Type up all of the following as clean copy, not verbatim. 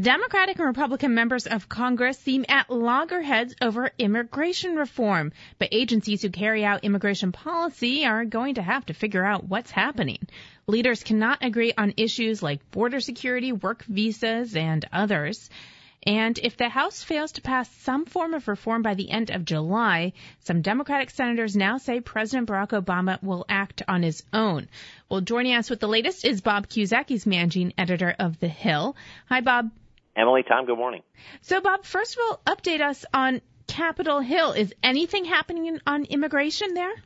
Democratic and Republican members of Congress seem at loggerheads over immigration reform, but agencies who carry out immigration policy are going to have to figure out what's happening. Leaders cannot agree on issues like border security, work visas, and others. And if the House fails to pass some form of reform by the end of July, some Democratic senators now say President Barack Obama will act on his own. Well, joining us with the latest is Bob Cusack. He's managing editor of The Hill. Hi, Bob. Emily, Tom, good morning. So, Bob, first of all, update us on Capitol Hill. Is anything happening on immigration there?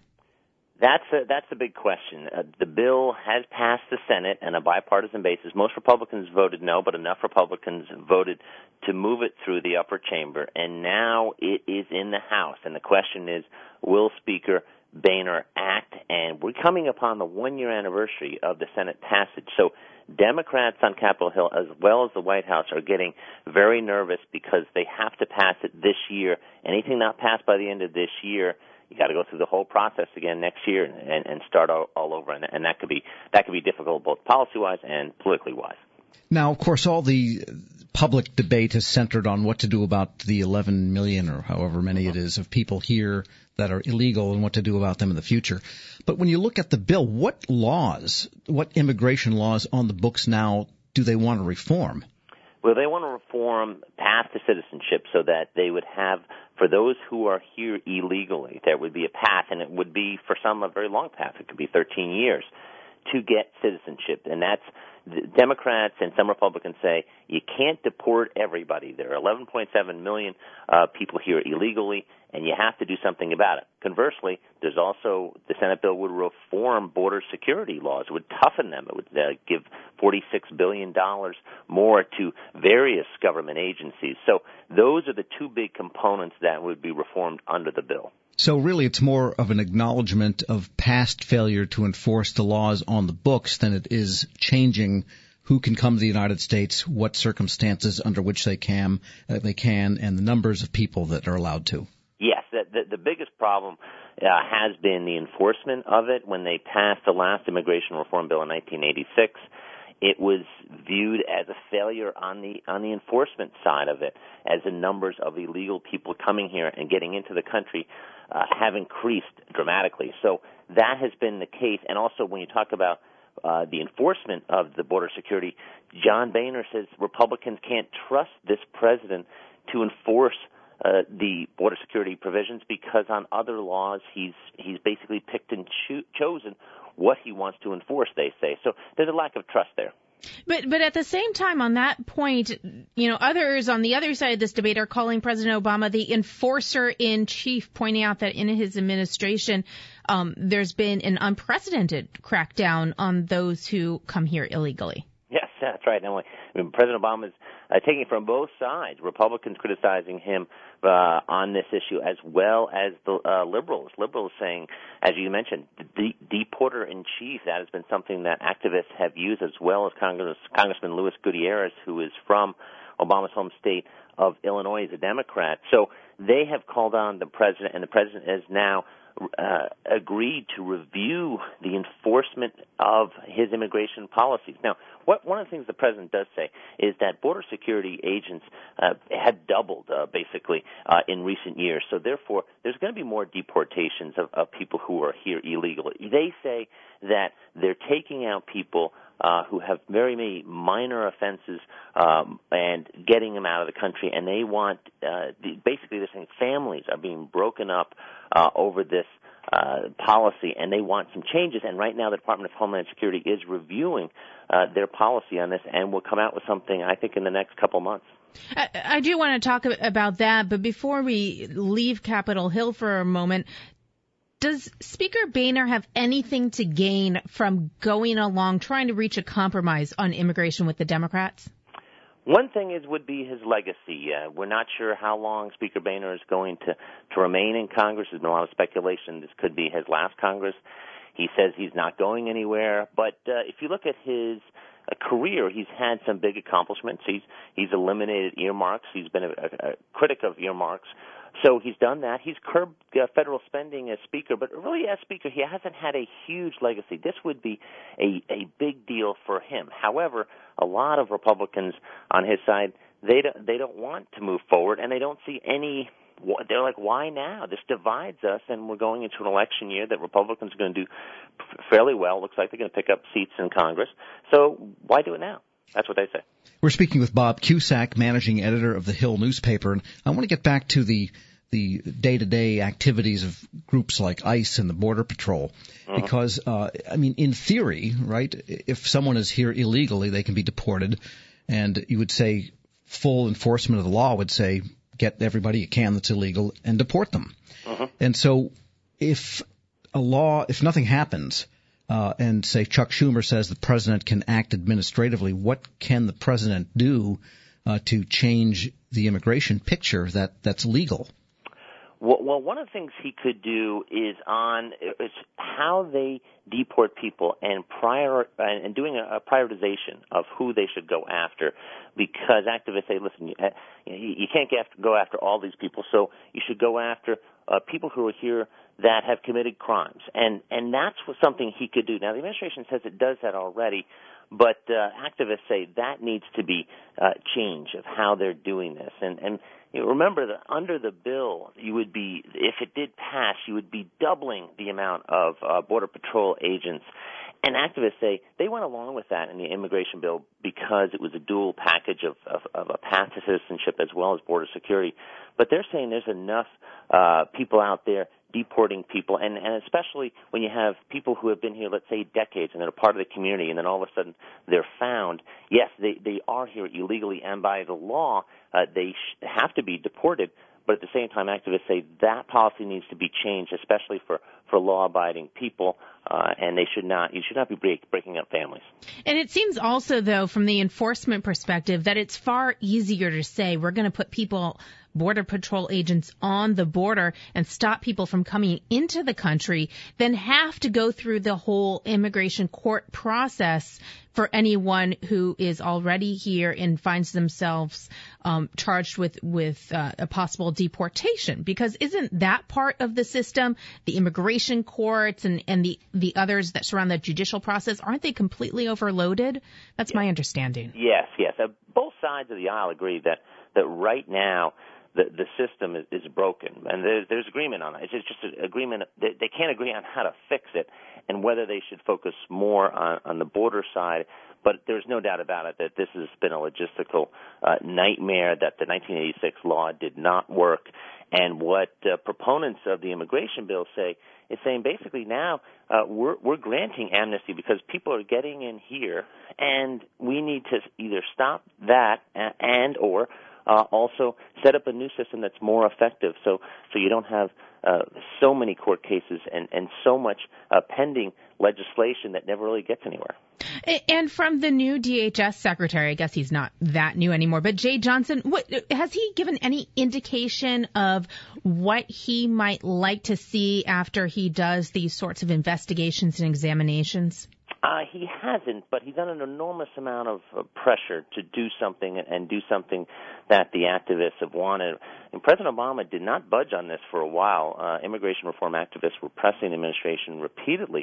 That's a big question. The bill has passed the Senate on a bipartisan basis. Most Republicans voted no, but enough Republicans voted to move it through the upper chamber. And now it is in the House. And the question is, will Speaker Boehner act? And we're coming upon the one-year anniversary of the Senate passage. So Democrats on Capitol Hill, as well as the White House, are getting very nervous because they have to pass it this year. Anything not passed by the end of this year, you got to go through the whole process again next year and start all over, and that could be difficult both policy-wise and politically-wise. Now, of course, all the public debate is centered on what to do about the 11 million or however many it is of people here that are illegal and what to do about them in the future. But when you look at the bill, what immigration laws on the books now do they want to reform? Well, they want to reform path to citizenship so that they would have, for those who are here illegally, there would be a path, and it would be, for some, a very long path. It could be 13 years to get citizenship. And that's, the Democrats and some Republicans say you can't deport everybody. There are 11.7 million people here illegally, and you have to do something about it. Conversely, there's also, the Senate bill would reform border security laws. It would toughen them. It would give $46 billion more to various government agencies. So those are the two big components that would be reformed under the bill. So really it's more of an acknowledgement of past failure to enforce the laws on the books than it is changing who can come to the United States, what circumstances under which they can, and the numbers of people that are allowed to. Yes, the biggest problem has been the enforcement of it. When they passed the last immigration reform bill in 1986, it was viewed as a failure on the enforcement side of it, as the numbers of illegal people coming here and getting into the country have increased dramatically. So that has been the case. And also when you talk about the enforcement of the border security, John Boehner says Republicans can't trust this president to enforce the border security provisions because on other laws he's basically picked and chosen what he wants to enforce, they say. So there's a lack of trust there. But at the same time, on that point, others on the other side of this debate are calling President Obama the enforcer in chief, pointing out that in his administration, there's been an unprecedented crackdown on those who come here illegally. Yes, that's right, Emily. President Obama is taking it from both sides. Republicans criticizing him on this issue, as well as the liberals. Liberals saying, as you mentioned, the deporter-in-chief, that has been something that activists have used, as well as Congressman Luis Gutierrez, who is from Obama's home state of Illinois, is a Democrat. So they have called on the president, and the president has now agreed to review the enforcement of his immigration policies. Now, one of the things the president does say is that border security agents had doubled, basically, in recent years. So, therefore, there's going to be more deportations of people who are here illegally. They say that they're taking out people who have very many minor offenses and getting them out of the country, and they want, basically they're saying families are being broken up over this policy, and they want some changes. And right now the Department of Homeland Security is reviewing their policy on this, and will come out with something, I think, in the next couple months. I do want to talk about that, but before we leave Capitol Hill for a moment, does Speaker Boehner have anything to gain from going along, trying to reach a compromise on immigration with the Democrats? One thing would be his legacy. We're not sure how long Speaker Boehner is going to remain in Congress. There's been a lot of speculation this could be his last Congress. He says he's not going anywhere. But if you look at his career, he's had some big accomplishments. He's eliminated earmarks. He's been a critic of earmarks. So he's done that. He's curbed federal spending as Speaker, but really as Speaker, he hasn't had a huge legacy. This would be a big deal for him. However, a lot of Republicans on his side they don't want to move forward, and they don't see any. They're like, why now? This divides us, and we're going into an election year that Republicans are going to do fairly well. Looks like they're going to pick up seats in Congress. So why do it now? That's what they say. We're speaking with Bob Cusack, managing editor of the Hill newspaper, and I want to get back to the day-to-day activities of groups like ICE and the Border Patrol, because, in theory, right, if someone is here illegally, they can be deported, and you would say full enforcement of the law would say get everybody you can that's illegal and deport them. And so if nothing happens, and say Chuck Schumer says the president can act administratively, what can the president do to change the immigration picture that's legal? Well, one of the things he could do is how they deport people and doing a prioritization of who they should go after, because activists say, listen, you can't go after all these people, so you should go after people who are here that have committed crimes, and that's something he could do. Now, the administration says it does that already, but activists say that needs to be change of how they're doing this. And you know, remember that under the bill, you would be, if it did pass, you would be doubling the amount of Border Patrol agents. And activists say they went along with that in the immigration bill because it was a dual package of a path to citizenship as well as border security. But they're saying there's enough people out there deporting people, and especially when you have people who have been here, let's say, decades, and they're a part of the community, and then all of a sudden they're found. Yes, they are here illegally, and by the law, they have to be deported. But at the same time, activists say that policy needs to be changed, especially for law-abiding people, and you should not be breaking up families. And it seems also, though, from the enforcement perspective, that it's far easier to say we're going to put Border Patrol agents on the border and stop people from coming into the country than have to go through the whole immigration court process for anyone who is already here and finds themselves charged with a possible deportation. Because isn't that part of the system, the immigration courts and the others that surround the judicial process, aren't they completely overloaded? That's my understanding. Yes. Both sides of the aisle agree that right now the system is broken, and there's agreement on it. It's just an agreement. They can't agree on how to fix it and whether they should focus more on the border side. But there's no doubt about it that this has been a logistical nightmare, that the 1986 law did not work. And what proponents of the immigration bill say is saying basically now we're granting amnesty because people are getting in here, and we need to either stop that and or also set up a new system that's more effective, so you don't have so many court cases and so much pending legislation that never really gets anywhere. And from the new DHS secretary, I guess he's not that new anymore, but Jay Johnson, has he given any indication of what he might like to see after he does these sorts of investigations and examinations? He hasn't, but he's under an enormous amount of pressure to do something and do something that the activists have wanted. And President Obama did not budge on this for a while. Immigration reform activists were pressing the administration repeatedly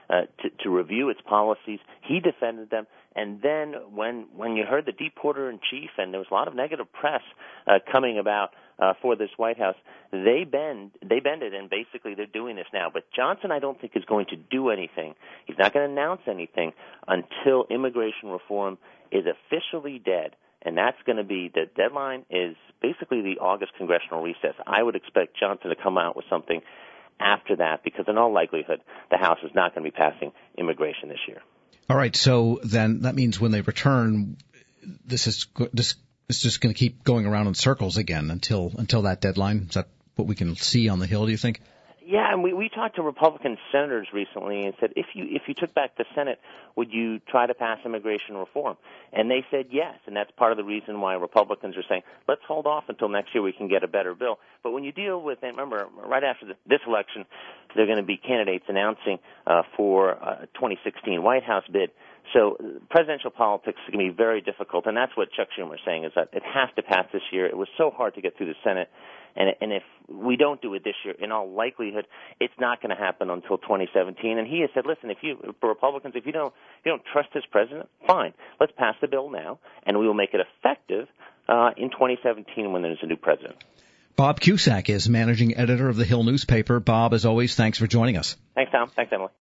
to review its policies. He defended them. And then when you heard the deporter-in-chief, and there was a lot of negative press coming about for this White House, they bended, and basically they're doing this now. But Johnson, I don't think, is going to do anything. He's not going to announce anything until immigration reform is officially dead. And that's going to be, the deadline is basically the August congressional recess. I would expect Johnson to come out with something after that, because in all likelihood, the House is not going to be passing immigration this year. All right, so then that means when they return, this is just going to keep going around in circles again until that deadline. Is that what we can see on the Hill, do you think? Yeah, and we talked to Republican senators recently and said, if you took back the Senate, would you try to pass immigration reform? And they said yes, and that's part of the reason why Republicans are saying, let's hold off until next year we can get a better bill. But when you deal with, and remember, right after this election, there are going to be candidates announcing for a 2016 White House bid. So presidential politics is going to be very difficult, and that's what Chuck Schumer is saying, is that it has to pass this year. It was so hard to get through the Senate, and if we don't do it this year, in all likelihood, it's not going to happen until 2017. And he has said, listen, for Republicans, if you don't trust this president, fine, let's pass the bill now, and we will make it effective in 2017 when there's a new president. Bob Cusack is managing editor of the Hill newspaper. Bob, as always, thanks for joining us. Thanks, Tom. Thanks, Emily.